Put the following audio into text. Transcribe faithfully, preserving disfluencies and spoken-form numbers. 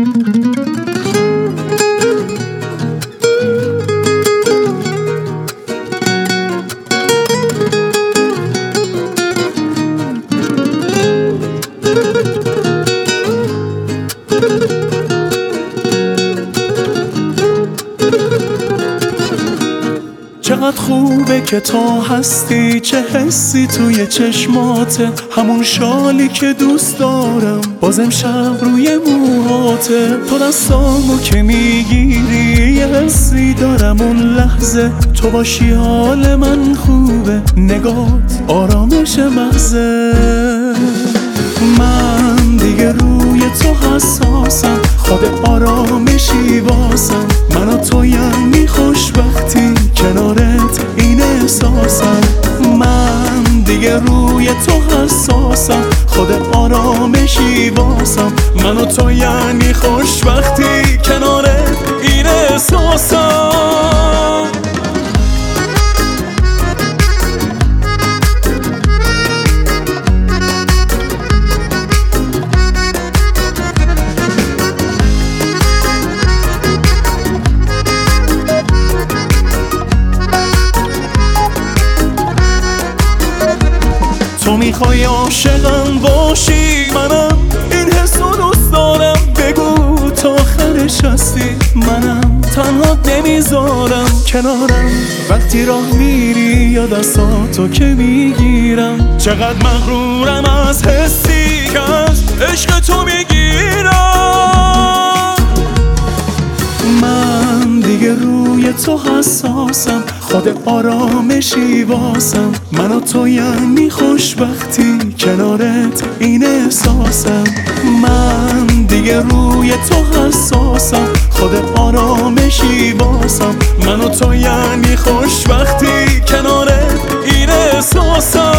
چقدر خوبه که تو هستی، چه حسی توی چشماته، همون شالی که دوست دارم باز امشب روی موهاته. تو دستامو که میگیری یه حسی دارم اون لحظه، تو باشی حال من خوبه، نگات آرامش مغزه. من دیگه روی تو حساسم، خود آرامشی واسم، من و تو یعنی خوشبختی، کنارت این احساسم. من دیگه روی تو حساسم، خود آرامشی واسم، من و تو یعنی خوشبختی، کنارت این احساسم. تو میخوای عاشقم باشی، منم این حسو دوست دارم، بگو تا آخرش هستی، منم تنها نمیذارم کنارم. وقتی راه میری یا دستاتو که میگیرم، چقدر مغرورم از حسی که از عشق تو میگیرم. من دیگه روی تو حساسم، خود آرامشی واسم، من و تو یعنی خوشبختی، کنارت این احساسم. من دیگه روی تو حساسم، خود آرامشی واسم، من و تو یعنی خوشبختی، کنارت این احساسم.